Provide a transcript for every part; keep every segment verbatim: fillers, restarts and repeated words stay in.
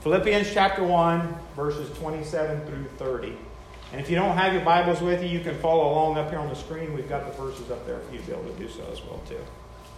Philippians chapter one, verses twenty-seven through thirty. And if you don't have your Bibles with you, you can follow along up here on the screen. We've got the verses up there for you to be able to do so as well too.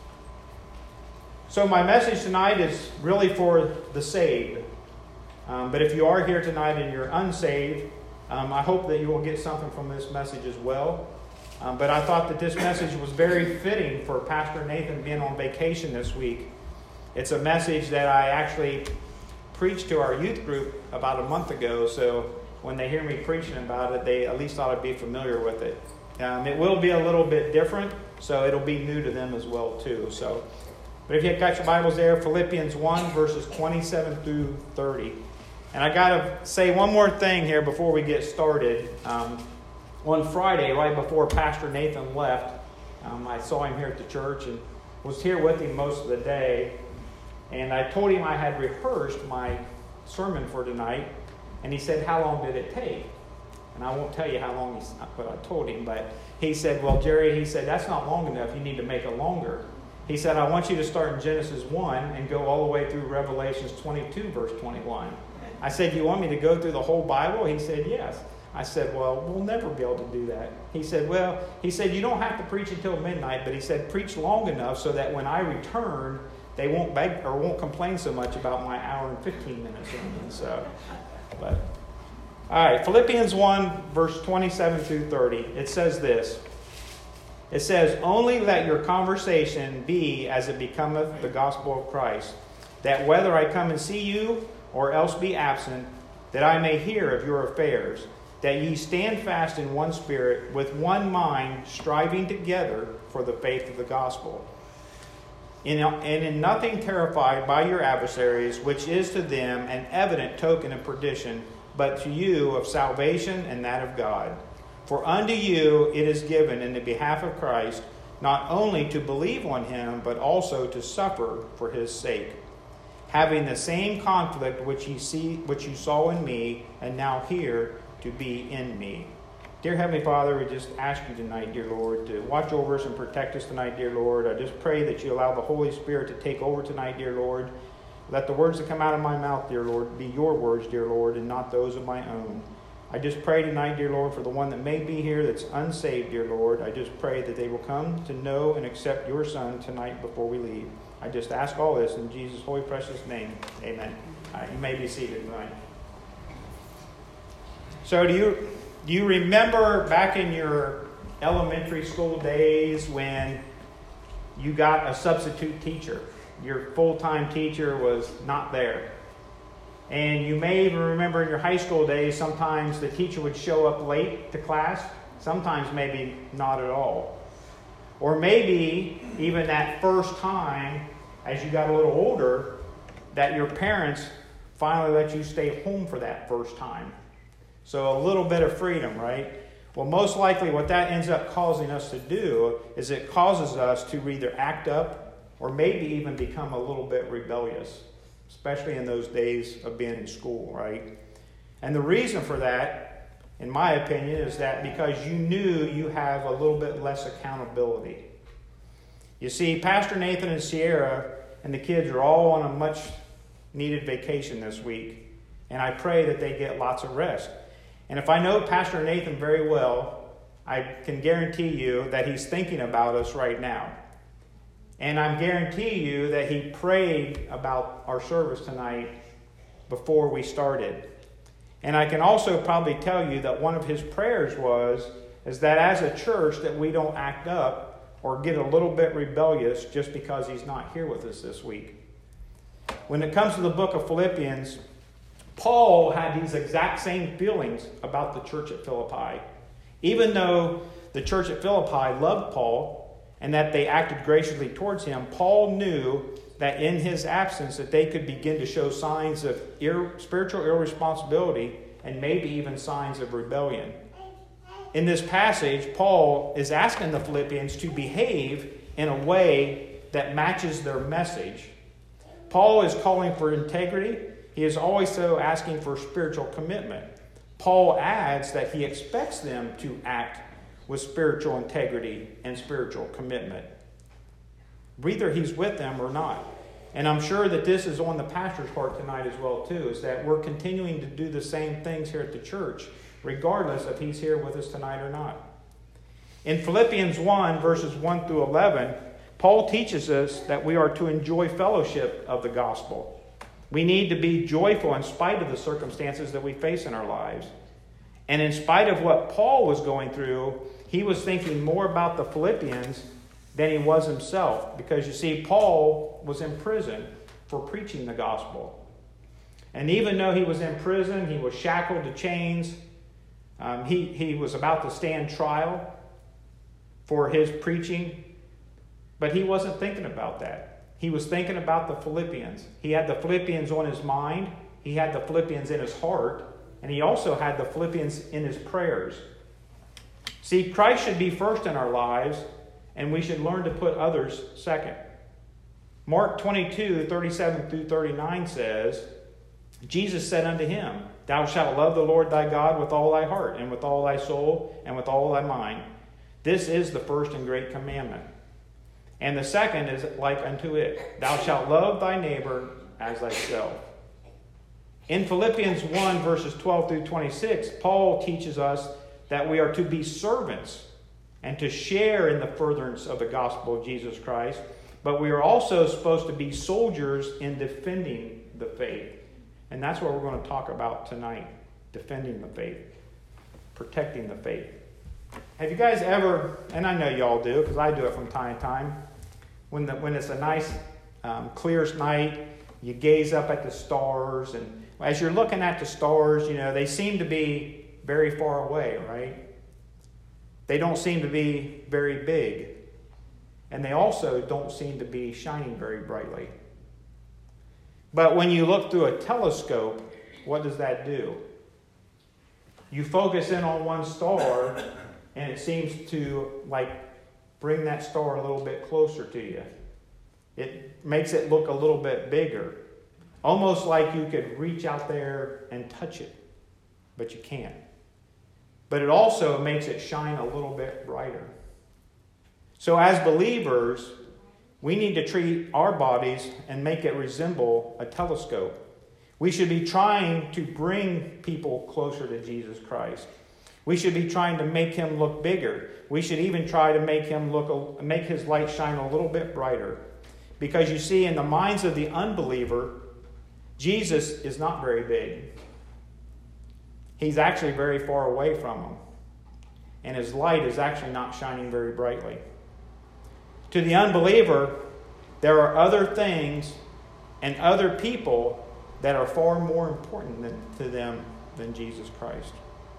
So my message tonight is really for the saved. Um, but if you are here tonight and you're unsaved, um, I hope that you will get something from this message as well. Um, but I thought that this message was very fitting for Pastor Nathan being on vacation this week. It's a message that I actually preached to our youth group about a month ago, so when they hear me preaching about it, they at least ought to be familiar with it. Um, it will be a little bit different, so it'll be new to them as well too. So, but if you've got your Bibles there, Philippians one, verses twenty-seven through thirty. And I got to say one more thing here before we get started. Um, on Friday, right before Pastor Nathan left, um, I saw him here at the church and was here with him most of the day. And I told him I had rehearsed my sermon for tonight. And he said, "How long did it take?" And I won't tell you how long he's, what I told him. But he said, "Well, Jerry," he said, "that's not long enough. You need to make it longer." He said, "I want you to start in Genesis one and go all the way through Revelations twenty-two, verse twenty-one. I said, "You want me to go through the whole Bible?" He said, "Yes." I said, "Well, we'll never be able to do that." He said, "Well," he said, "you don't have to preach until midnight," but he said, "preach long enough so that when I return, they won't beg or won't complain so much about my hour and fifteen minutes sermon." So, but all right, Philippians one, verse twenty-seven through thirty. It says this. It says, "Only let your conversation be as it becometh the gospel of Christ, that whether I come and see you or else be absent, that I may hear of your affairs, that ye stand fast in one spirit, with one mind, striving together for the faith of the gospel. In, and in nothing terrified by your adversaries, which is to them an evident token of perdition, but to you of salvation and that of God. For unto you it is given in the behalf of Christ, not only to believe on him, but also to suffer for his sake, having the same conflict which you see, which you saw in me, and now hear to be in me." Dear Heavenly Father, we just ask you tonight, dear Lord, to watch over us and protect us tonight, dear Lord. I just pray that you allow the Holy Spirit to take over tonight, dear Lord. Let the words that come out of my mouth, dear Lord, be your words, dear Lord, and not those of my own. I just pray tonight, dear Lord, for the one that may be here that's unsaved, dear Lord. I just pray that they will come to know and accept your Son tonight before we leave. I just ask all this in Jesus' holy, precious name. Amen. All right, you may be seated tonight. So do you... Do you remember back in your elementary school days when you got a substitute teacher? Your full-time teacher was not there. And you may even remember in your high school days, sometimes the teacher would show up late to class. Sometimes maybe not at all. Or maybe even that first time, as you got a little older, that your parents finally let you stay home for that first time. So a little bit of freedom, right? Well, most likely what that ends up causing us to do is it causes us to either act up or maybe even become a little bit rebellious, especially in those days of being in school, right? And the reason for that, in my opinion, is that because you knew you have a little bit less accountability. You see, Pastor Nathan and Sierra and the kids are all on a much needed vacation this week, and I pray that they get lots of rest. And if I know Pastor Nathan very well, I can guarantee you that he's thinking about us right now. And I guarantee you that he prayed about our service tonight before we started. And I can also probably tell you that one of his prayers was, is that as a church that we don't act up or get a little bit rebellious just because he's not here with us this week. When it comes to the book of Philippians, Paul had these exact same feelings about the church at Philippi. Even though the church at Philippi loved Paul and that they acted graciously towards him, Paul knew that in his absence that they could begin to show signs of ir- spiritual irresponsibility and maybe even signs of rebellion. In this passage, Paul is asking the Philippians to behave in a way that matches their message. Paul is calling for integrity. He is also asking for spiritual commitment. Paul adds that he expects them to act with spiritual integrity and spiritual commitment, whether he's with them or not. And I'm sure that this is on the pastor's heart tonight as well, too, is that we're continuing to do the same things here at the church, regardless if he's here with us tonight or not. In Philippians one, verses one through eleven, Paul teaches us that we are to enjoy fellowship of the gospel. We need to be joyful in spite of the circumstances that we face in our lives. And in spite of what Paul was going through, he was thinking more about the Philippians than he was himself. Because you see, Paul was in prison for preaching the gospel. And even though he was in prison, he was shackled to chains. Um, he, he was about to stand trial for his preaching. But he wasn't thinking about that. He was thinking about the Philippians. He had the Philippians on his mind. He had the Philippians in his heart. And he also had the Philippians in his prayers. See, Christ should be first in our lives, and we should learn to put others second. Mark twenty-two, thirty-seven through thirty-nine says, Jesus said unto him, Thou shalt love the Lord thy God with all thy heart, and with all thy soul, and with all thy mind. This is the first and great commandment. And the second is like unto it, Thou shalt love thy neighbor as thyself. In Philippians one, verses twelve through twenty-six, Paul teaches us that we are to be servants and to share in the furtherance of the gospel of Jesus Christ. But we are also supposed to be soldiers in defending the faith. And that's what we're going to talk about tonight. Defending the faith. Protecting the faith. Have you guys ever, and I know y'all do, because I do it from time to time, when the, when it's a nice, um, clear night, you gaze up at the stars, and as you're looking at the stars, you know, they seem to be very far away, right? They don't seem to be very big. And they also don't seem to be shining very brightly. But when you look through a telescope, what does that do? You focus in on one star, and it seems to, like, bring that star a little bit closer to you. It makes it look a little bit bigger. Almost like you could reach out there and touch it, but you can't. But it also makes it shine a little bit brighter. So as believers, we need to treat our bodies and make it resemble a telescope. We should be trying to bring people closer to Jesus Christ. We should be trying to make him look bigger. We should even try to make him look, make his light shine a little bit brighter. Because you see, in the minds of the unbeliever, Jesus is not very big. He's actually very far away from them. And his light is actually not shining very brightly. To the unbeliever, there are other things and other people that are far more important than, to them than Jesus Christ.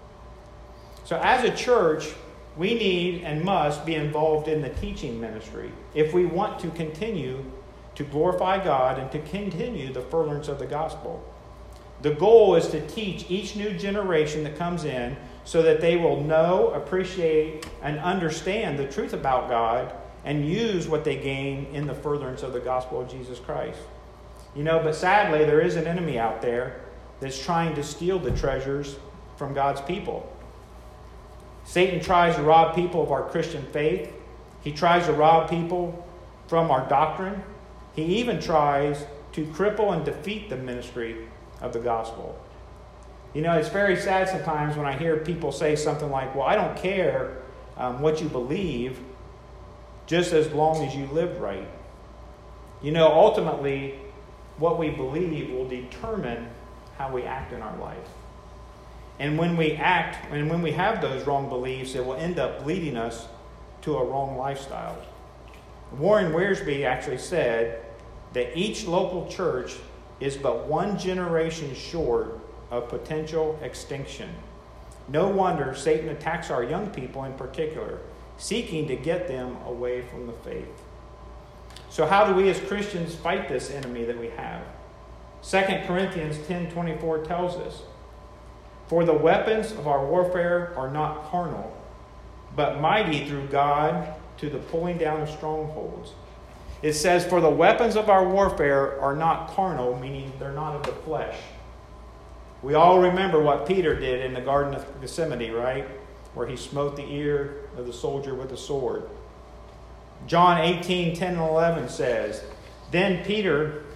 So as a church, we need and must be involved in the teaching ministry if we want to continue to glorify God and to continue the furtherance of the gospel. The goal is to teach each new generation that comes in so that they will know, appreciate, and understand the truth about God and use what they gain in the furtherance of the gospel of Jesus Christ. You know, but sadly, there is an enemy out there that's trying to steal the treasures from God's people. Satan tries to rob people of our Christian faith. He tries to rob people from our doctrine. He even tries to cripple and defeat the ministry of the gospel. You know, it's very sad sometimes when I hear people say something like, well, I don't care um, what you believe, just as long as you live right. You know, ultimately, what we believe will determine how we act in our life. And when we act, and when we have those wrong beliefs, it will end up leading us to a wrong lifestyle. Warren Wiersbe actually said that each local church is but one generation short of potential extinction. No wonder Satan attacks our young people in particular, seeking to get them away from the faith. So how do we as Christians fight this enemy that we have? Second Corinthians ten twenty-four tells us, For the weapons of our warfare are not carnal, but mighty through God to the pulling down of strongholds. It says, for the weapons of our warfare are not carnal, meaning they're not of the flesh. We all remember what Peter did in the Garden of Gethsemane, right? Where he smote the ear of the soldier with a sword. John eighteen ten and eleven says, Then Peter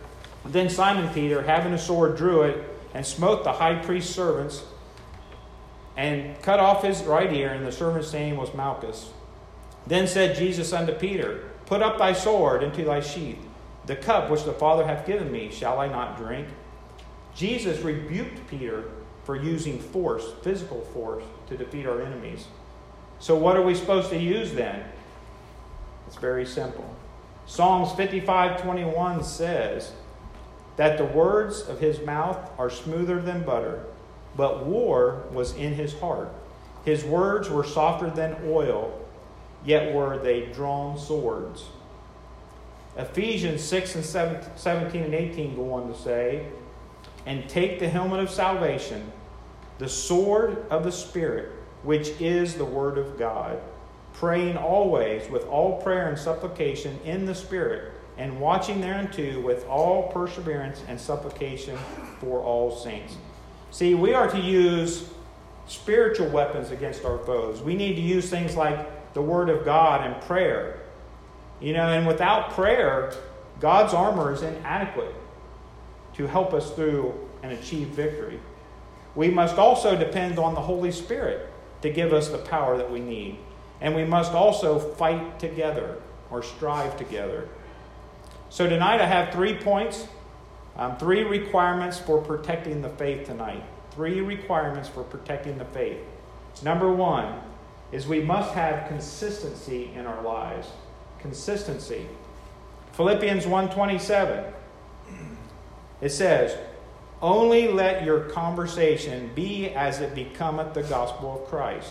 Then Simon Peter, having a sword, drew it, and smote the high priest's servants, and cut off his right ear, and the servant's name was Malchus. Then said Jesus unto Peter, Put up thy sword into thy sheath. The cup which the Father hath given me, shall I not drink? Jesus rebuked Peter for using force, physical force, to defeat our enemies. So what are we supposed to use then? It's very simple. Psalms fifty-five twenty-one says that the words of his mouth are smoother than butter, but war was in his heart. His words were softer than oil, yet were they drawn swords. Ephesians six and seventeen and eighteen go on to say, And take the helmet of salvation, the sword of the Spirit, which is the word of God, praying always with all prayer and supplication in the Spirit, and watching thereunto with all perseverance and supplication for all saints. See, we are to use spiritual weapons against our foes. We need to use things like the Word of God and prayer. You know, and without prayer, God's armor is inadequate to help us through and achieve victory. We must also depend on the Holy Spirit to give us the power that we need. And we must also fight together or strive together. So tonight I have three points, um, three requirements for protecting the faith tonight. Three requirements for protecting the faith. Number one is we must have consistency in our lives. Consistency. Philippians one twenty-seven. It says, Only let your conversation be as it becometh the gospel of Christ.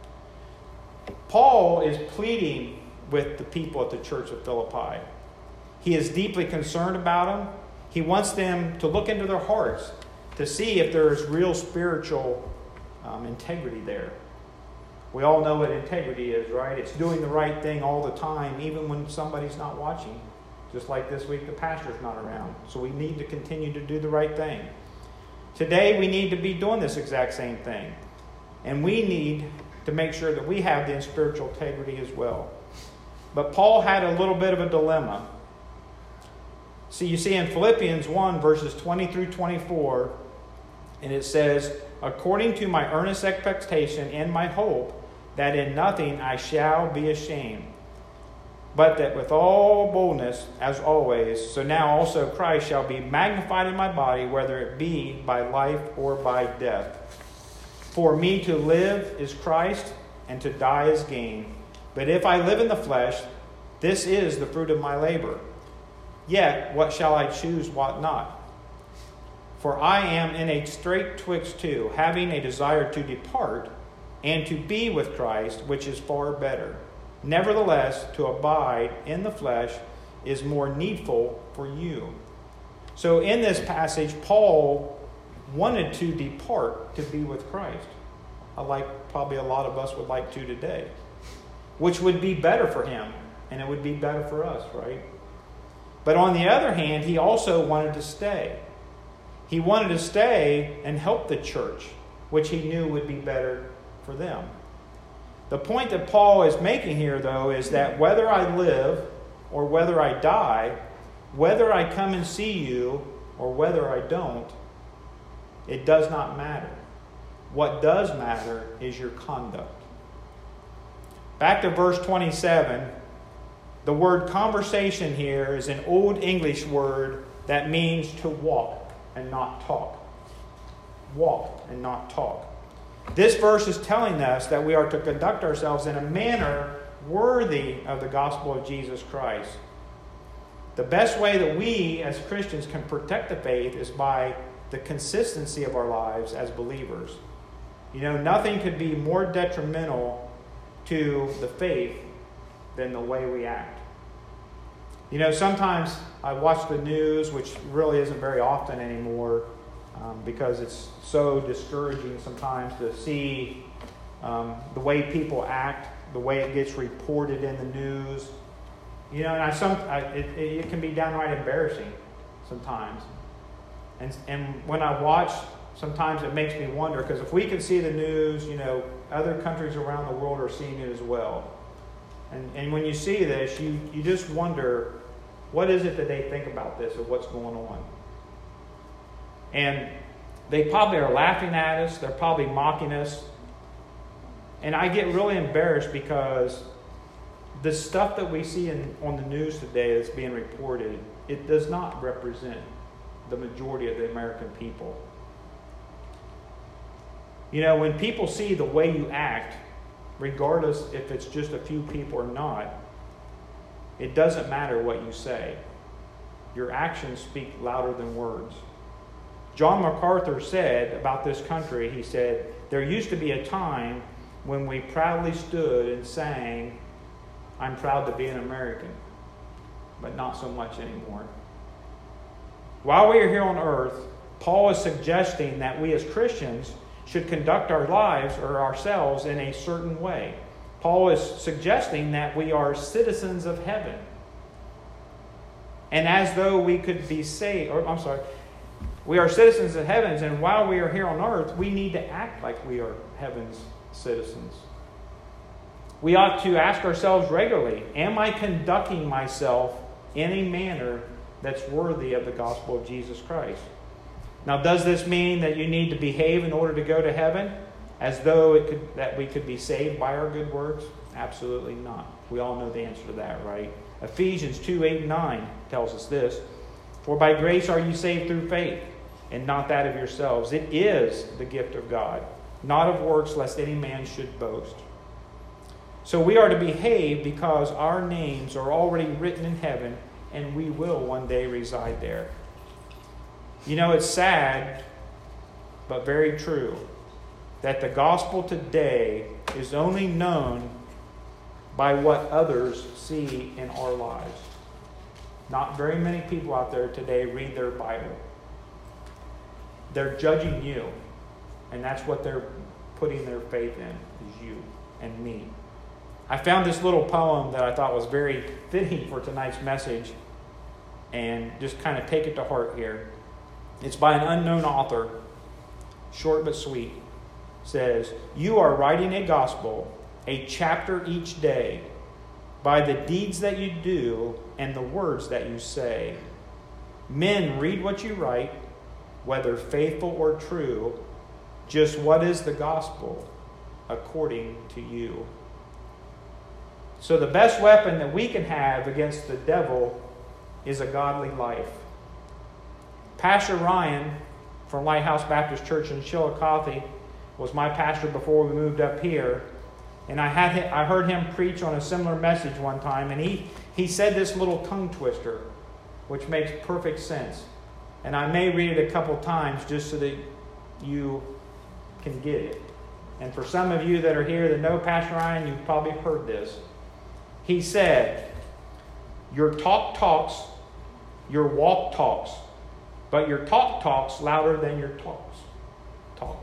Paul is pleading with the people at the church of Philippi. He is deeply concerned about them. He wants them to look into their hearts to see if there is real spiritual um, integrity there. We all know what integrity is, right? It's doing the right thing all the time, even when somebody's not watching. Just like this week, the pastor's not around. So we need to continue to do the right thing. Today, we need to be doing this exact same thing. And we need to make sure that we have the spiritual integrity as well. But Paul had a little bit of a dilemma. See, you see in Philippians one, verses twenty through twenty-four, and it says, According to my earnest expectation and my hope, that in nothing I shall be ashamed, but that with all boldness, as always, so now also Christ shall be magnified in my body, whether it be by life or by death. For me to live is Christ, and to die is gain. But if I live in the flesh, this is the fruit of my labor. Yet, what shall I choose, what not? For I am in a strait twixt two, having a desire to depart, and to be with Christ, which is far better. Nevertheless, to abide in the flesh is more needful for you. So in this passage, Paul wanted to depart to be with Christ, like probably a lot of us would like to today, which would be better for him, and it would be better for us, right? But on the other hand, he also wanted to stay. He wanted to stay and help the church, which he knew would be better for them. The point that Paul is making here, though, is that whether I live or whether I die, whether I come and see you or whether I don't, it does not matter. What does matter is your conduct. Back to verse twenty-seven, the word conversation here is an Old English word that means to walk and not talk. Walk and not talk. This verse is telling us that we are to conduct ourselves in a manner worthy of the gospel of Jesus Christ. The best way that we as Christians can protect the faith is by the consistency of our lives as believers. You know, nothing could be more detrimental to the faith than the way we act. You know, sometimes I watch the news, which really isn't very often anymore, um, because it's so discouraging sometimes to see um, the way people act, the way it gets reported in the news. You know, and I some I, it, it can be downright embarrassing sometimes. And and when I watch, sometimes it makes me wonder, because if we can see the news, you know, other countries around the world are seeing it as well. And and when you see this, you, you just wonder, what is it that they think about this or what's going on? And they probably are laughing at us. They're probably mocking us. And I get really embarrassed because the stuff that we see in, on the news today that's being reported, it does not represent the majority of the American people. You know, when people see the way you act, regardless if it's just a few people or not, it doesn't matter what you say. Your actions speak louder than words. John MacArthur said about this country, he said, there used to be a time when we proudly stood and sang, I'm proud to be an American, but not so much anymore. While we are here on earth, Paul is suggesting that we as Christians should conduct our lives or ourselves in a certain way. Paul is suggesting that we are citizens of heaven. And as though we could be saved, or I'm sorry, we are citizens of heavens, and while we are here on earth, we need to act like we are heaven's citizens. We ought to ask ourselves regularly, am I conducting myself in a manner that's worthy of the gospel of Jesus Christ? Now, does this mean that you need to behave in order to go to heaven as though it could that we could be saved by our good works? Absolutely not. We all know the answer to that, right? Ephesians two, eight, and nine tells us this. For by grace are you saved through faith, and not that of yourselves. It is the gift of God, not of works, lest any man should boast. So we are to behave because our names are already written in heaven, and we will one day reside there. You know, it's sad, but very true, that the gospel today is only known by what others see in our lives. Not very many people out there today read their Bible. They're judging you, and that's what they're putting their faith in, is you and me. I found this little poem that I thought was very fitting for tonight's message, and just kind of take it to heart here. It's by an unknown author, short but sweet. It says, you are writing a gospel, a chapter each day, by the deeds that you do and the words that you say. Men read what you write, whether faithful or true, just what is the gospel according to you. So the best weapon that we can have against the devil is a godly life. Pastor Ryan from Lighthouse Baptist Church in Chillicothe was my pastor before we moved up here. And I had him, I heard him preach on a similar message one time, and he, he said this little tongue twister, which makes perfect sense. And I may read it a couple times just so that you can get it. And for some of you that are here that know Pastor Ryan, you've probably heard this. He said, your talk talks, your walk talks, but your talk talks louder than your talks talk.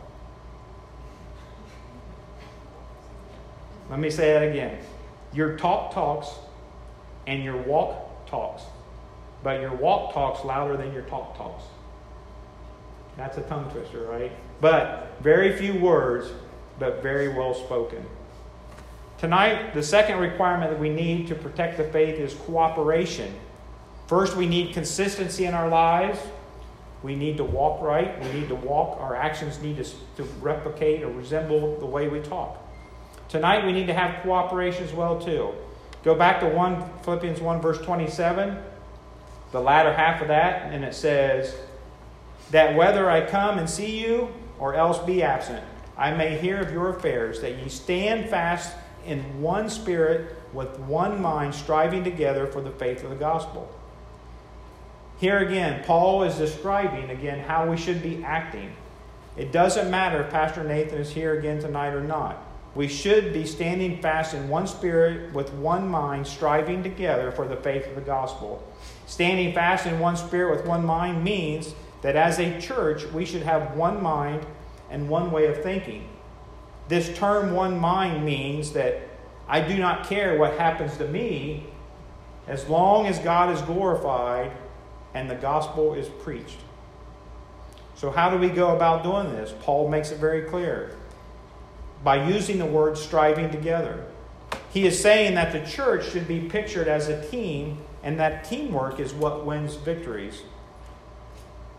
Let me say that again. Your talk talks and your walk talks, but your walk talks louder than your talk talks. That's a tongue twister, right? But very few words, but very well spoken. Tonight, the second requirement that we need to protect the faith is cooperation. First, we need consistency in our lives. We need to walk right. We need to walk. Our actions need to, to replicate or resemble the way we talk. Tonight, we need to have cooperation as well, too. Go back to one Philippians one, verse twenty-seven, the latter half of that, and it says, that whether I come and see you or else be absent, I may hear of your affairs, that ye stand fast in one spirit, with one mind, striving together for the faith of the gospel. Here again, Paul is describing again how we should be acting. It doesn't matter if Pastor Nathan is here again tonight or not. We should be standing fast in one spirit, with one mind, striving together for the faith of the gospel. Standing fast in one spirit with one mind means that as a church, we should have one mind and one way of thinking. This term, one mind, means that I do not care what happens to me as long as God is glorified and the gospel is preached. So how do we go about doing this? Paul makes it very clear. By using the word striving together. He is saying that the church should be pictured as a team, and that teamwork is what wins victories.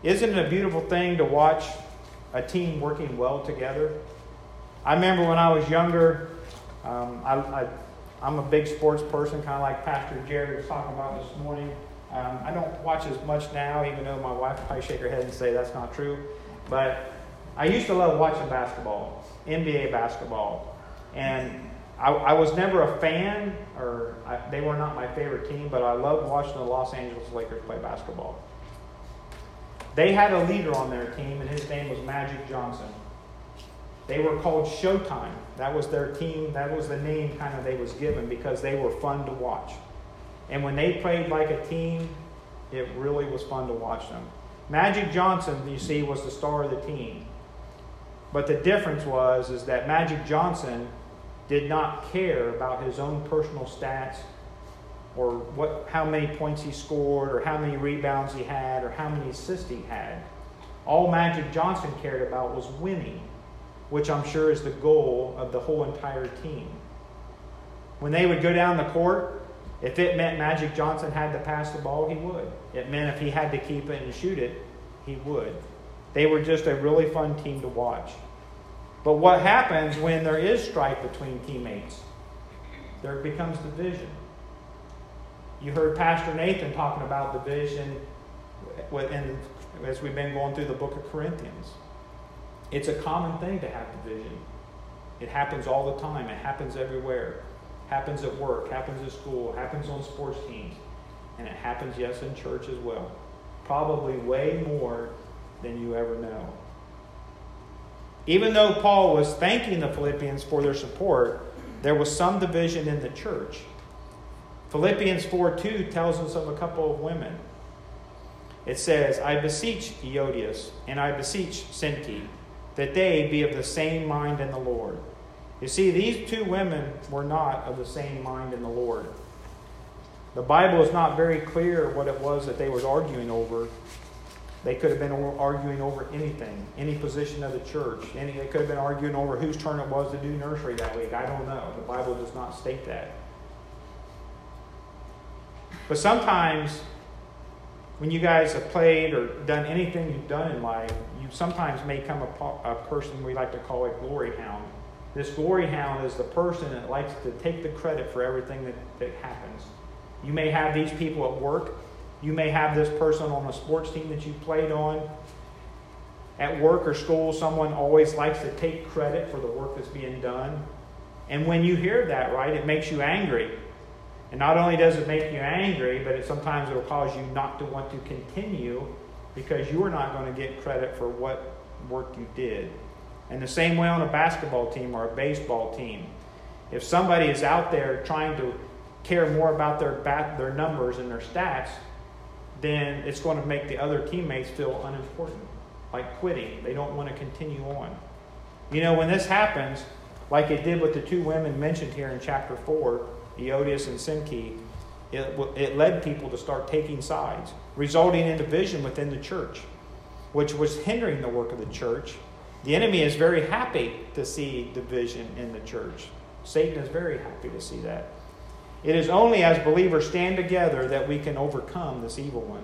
Isn't it a beautiful thing to watch a team working well together? I remember when I was younger, um, I, I, I'm a big sports person, kind of like Pastor Jerry was talking about this morning. Um, I don't watch as much now, even though my wife will probably shake her head and say that's not true. But I used to love watching basketball, N B A basketball. And I, I was never a fan, or I, they were not my favorite team, but I loved watching the Los Angeles Lakers play basketball. They had a leader on their team, and his name was Magic Johnson. They were called Showtime. That was their team. That was the name kind of they was given because they were fun to watch. And when they played like a team, it really was fun to watch them. Magic Johnson, you see, was the star of the team. But the difference was is that Magic Johnson did not care about his own personal stats or what, how many points he scored or how many rebounds he had or how many assists he had. All Magic Johnson cared about was winning, which I'm sure is the goal of the whole entire team. When they would go down the court, if it meant Magic Johnson had to pass the ball, he would. It meant if he had to keep it and shoot it, he would. They were just a really fun team to watch. But what happens when there is strife between teammates? There becomes division. You heard Pastor Nathan talking about division in, as we've been going through the book of Corinthians. It's a common thing to have division. It happens all the time. It happens everywhere. It happens at work, happens at school, happens on sports teams. And it happens, yes, in church as well. Probably way more than you ever know. Even though Paul was thanking the Philippians for their support, there was some division in the church. Philippians four two tells us of a couple of women. It says, I beseech Euodias and I beseech Syntyche, that they be of the same mind in the Lord. You see, these two women were not of the same mind in the Lord. The Bible is not very clear what it was that they were arguing over. They could have been arguing over anything, any position of the church. Any, they could have been arguing over whose turn it was to do nursery that week. I don't know. The Bible does not state that. But sometimes, when you guys have played or done anything you've done in life, you sometimes may come a, a person we like to call a glory hound. This glory hound is the person that likes to take the credit for everything that, that happens. You may have these people at work. You may have this person on a sports team that you played on. At work or school, someone always likes to take credit for the work that's being done. And when you hear that, right, it makes you angry. And not only does it make you angry, but it sometimes it will cause you not to want to continue because you are not going to get credit for what work you did. And the same way on a basketball team or a baseball team. If somebody is out there trying to care more about their bat, their numbers and their stats, then it's going to make the other teammates feel unimportant, like quitting. They don't want to continue on. You know, when this happens, like it did with the two women mentioned here in chapter four, Euodias and Syntyche, it, it led people to start taking sides, resulting in division within the church, which was hindering the work of the church. The enemy is very happy to see division in the church. Satan is very happy to see that. It is only as believers stand together that we can overcome this evil one.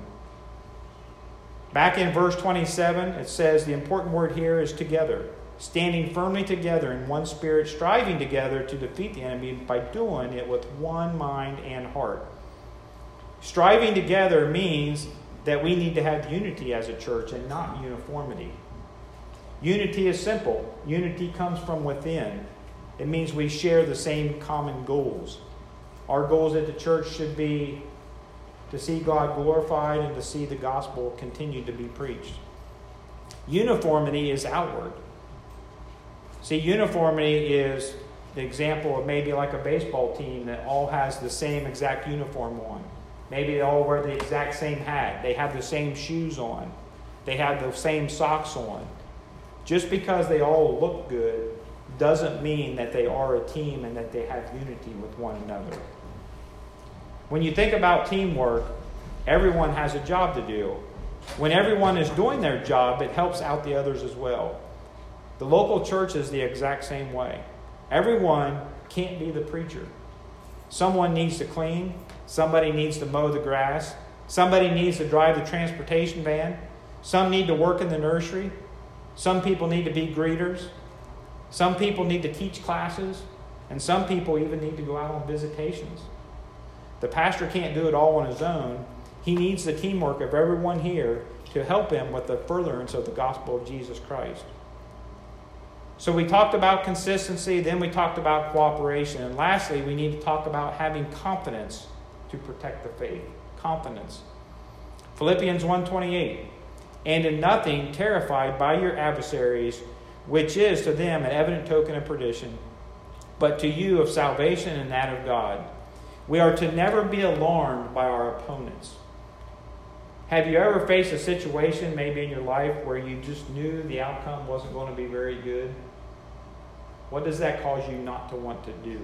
Back in verse twenty-seven, it says the important word here is together. Standing firmly together in one spirit, striving together to defeat the enemy by doing it with one mind and heart. Striving together means that we need to have unity as a church and not uniformity. Unity is simple. Unity comes from within. It means we share the same common goals. Our goals at the church should be to see God glorified and to see the gospel continue to be preached. Uniformity is outward. See, uniformity is the example of maybe like a baseball team that all has the same exact uniform on. Maybe they all wear the exact same hat. They have the same shoes on. They have the same socks on. Just because they all look good doesn't mean that they are a team and that they have unity with one another. When you think about teamwork, everyone has a job to do. When everyone is doing their job, it helps out the others as well. The local church is the exact same way. Everyone can't be the preacher. Someone needs to clean. Somebody needs to mow the grass. Somebody needs to drive the transportation van. Some need to work in the nursery. Some people need to be greeters. Some people need to teach classes. And some people even need to go out on visitations. The pastor can't do it all on his own. He needs the teamwork of everyone here to help him with the furtherance of the gospel of Jesus Christ. So we talked about consistency, then we talked about cooperation, and lastly, we need to talk about having confidence to protect the faith. Confidence. Philippians one twenty-eight, and in nothing terrified by your adversaries, which is to them an evident token of perdition, but to you of salvation and that of God. We are to never be alarmed by our opponents. Have you ever faced a situation maybe in your life where you just knew the outcome wasn't going to be very good? What does that cause you not to want to do?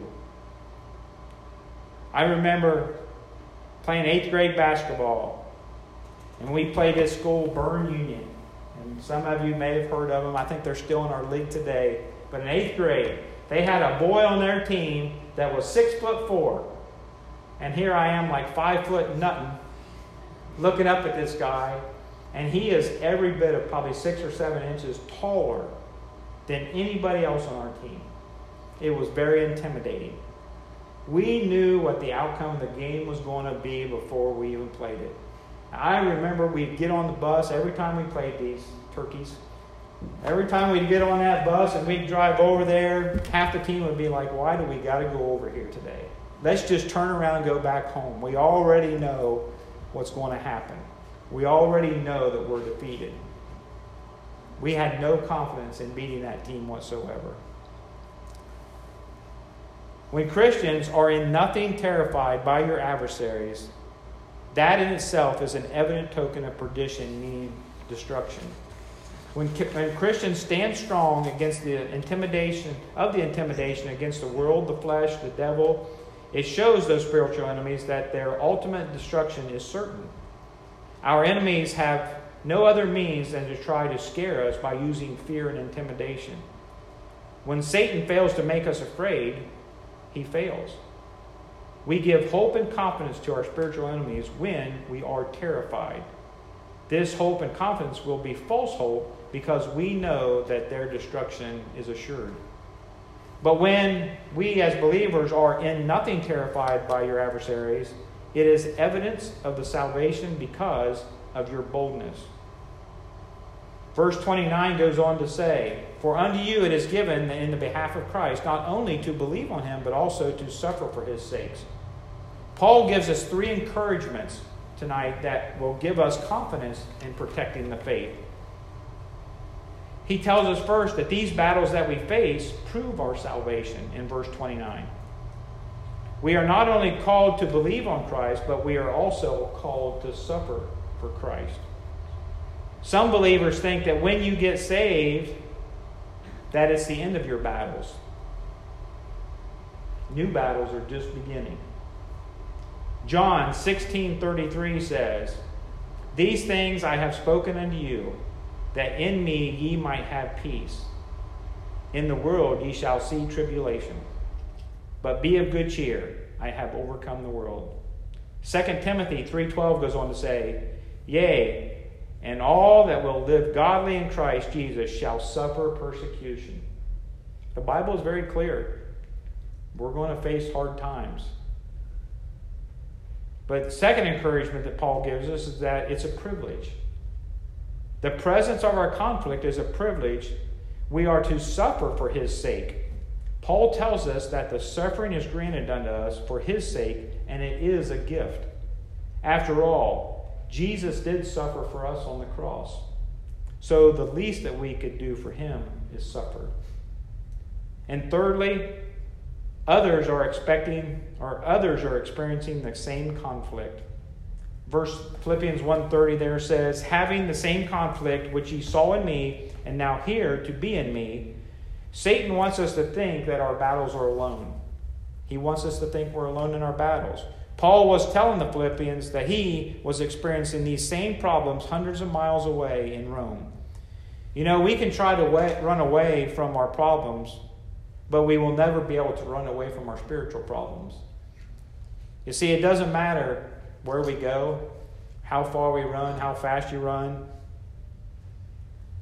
I remember playing eighth grade basketball, and we played at school, Byrne Union. And some of you may have heard of them. I think they're still in our league today. But in eighth grade, they had a boy on their team that was six foot four. And here I am like five foot nothing, looking up at this guy. And he is every bit of probably six or seven inches taller than anybody else on our team. It was very intimidating. We knew what the outcome of the game was going to be before we even played it. I remember we'd get on the bus every time we played these turkeys. Every time we'd get on that bus and we'd drive over there, half the team would be like, why do we got to go over here today? Let's just turn around and go back home. We already know what's going to happen. We already know that we're defeated. We had no confidence in beating that team whatsoever. When Christians are in nothing terrified by your adversaries, that in itself is an evident token of perdition, meaning destruction. When, when Christians stand strong against the intimidation of the intimidation against the world, the flesh, the devil, it shows those spiritual enemies that their ultimate destruction is certain. Our enemies have no other means than to try to scare us by using fear and intimidation. When Satan fails to make us afraid, he fails. We give hope and confidence to our spiritual enemies when we are terrified. This hope and confidence will be false hope because we know that their destruction is assured. But when we as believers are in nothing terrified by your adversaries, it is evidence of the salvation because of your boldness. Verse twenty-nine goes on to say, for unto you it is given in the behalf of Christ, not only to believe on him, but also to suffer for his sakes. Paul gives us three encouragements tonight that will give us confidence in protecting the faith. He tells us first that these battles that we face prove our salvation in verse twenty-nine. We are not only called to believe on Christ, but we are also called to suffer for Christ. Some believers think that when you get saved, that it's the end of your battles. New battles are just beginning. John sixteen thirty-three says, these things I have spoken unto you, that in me ye might have peace. In the world ye shall see tribulation. But be of good cheer, I have overcome the world. Second Timothy three twelve goes on to say, yea, and all that will live godly in Christ Jesus shall suffer persecution. The Bible is very clear. We're going to face hard times. But the second encouragement that Paul gives us is that it's a privilege. The presence of our conflict is a privilege. We are to suffer for his sake. Paul tells us that the suffering is granted unto us for his sake, and it is a gift. After all, Jesus did suffer for us on the cross. So the least that we could do for him is suffer. And thirdly, others are expecting, or others are experiencing the same conflict. Verse Philippians one thirty there says, having the same conflict which ye saw in me, and now here to be in me. Satan wants us to think that our battles are alone. He wants us to think we're alone in our battles. Paul was telling the Philippians that he was experiencing these same problems hundreds of miles away in Rome. You know, we can try to way, run away from our problems, but we will never be able to run away from our spiritual problems. You see, it doesn't matter where we go, how far we run, how fast you run.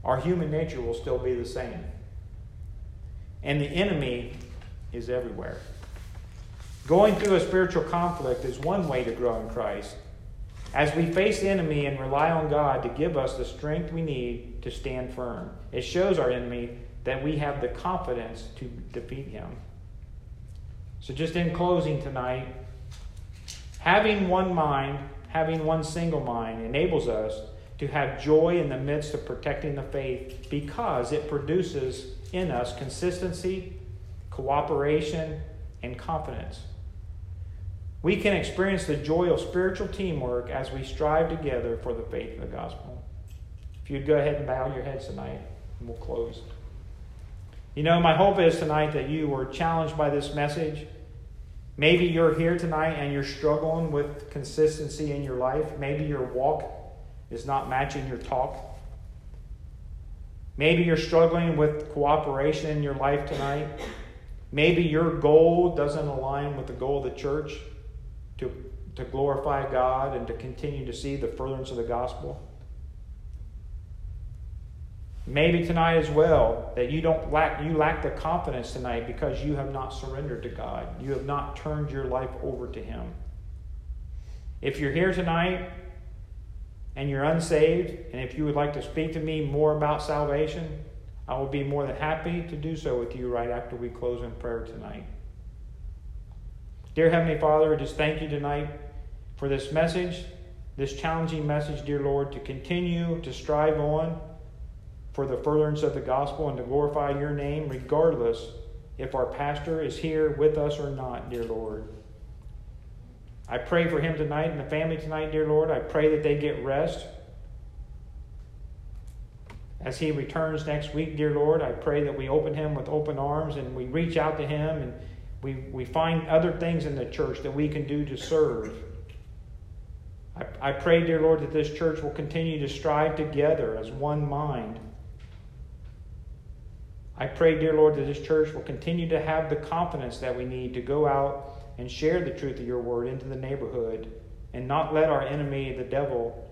our human nature will still be the same. And the enemy is everywhere. Going through a spiritual conflict is one way to grow in Christ. As we face the enemy and rely on God to give us the strength we need to stand firm, it shows our enemy that we have the confidence to defeat him. So just in closing tonight, having one mind, having one single mind enables us to have joy in the midst of protecting the faith because it produces in us consistency, cooperation, and confidence. We can experience the joy of spiritual teamwork as we strive together for the faith of the gospel. If you'd go ahead and bow your heads tonight, and we'll close. You know, my hope is tonight that you were challenged by this message. Maybe you're here tonight and you're struggling with consistency in your life. Maybe your walk is not matching your talk. Maybe you're struggling with cooperation in your life tonight. Maybe your goal doesn't align with the goal of the church to, to glorify God and to continue to see the furtherance of the gospel. Maybe tonight as well that you don't lack you lack the confidence tonight because you have not surrendered to God. You have not turned your life over to Him. If you're here tonight and you're unsaved, and if you would like to speak to me more about salvation, I will be more than happy to do so with you right after we close in prayer tonight. Dear Heavenly Father, I just thank you tonight for this message, this challenging message, dear Lord, to continue to strive on for the furtherance of the gospel and to glorify your name, regardless if our pastor is here with us or not, dear Lord. I pray for him tonight and the family tonight, dear Lord. I pray that they get rest. As he returns next week, dear Lord, I pray that we open him with open arms and we reach out to him and we, we find other things in the church that we can do to serve. I, I pray, dear Lord, that this church will continue to strive together as one mind. I pray, dear Lord, that this church will continue to have the confidence that we need to go out and share the truth of your word into the neighborhood and not let our enemy, the devil,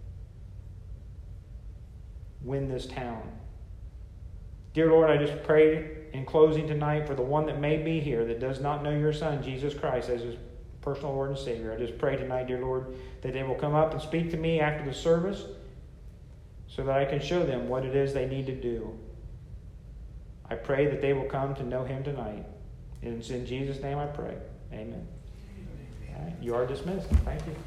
win this town. Dear Lord, I just pray in closing tonight for the one that may be here that does not know your Son, Jesus Christ, as his personal Lord and Savior. I just pray tonight, dear Lord, that they will come up and speak to me after the service so that I can show them what it is they need to do. I pray that they will come to know him tonight. And it's in Jesus' name I pray. Amen. All right, you are dismissed. Thank you.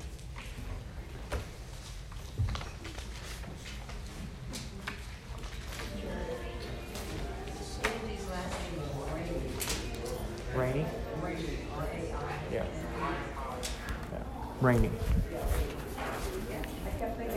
Rainy? Yeah. Yeah. Rainy.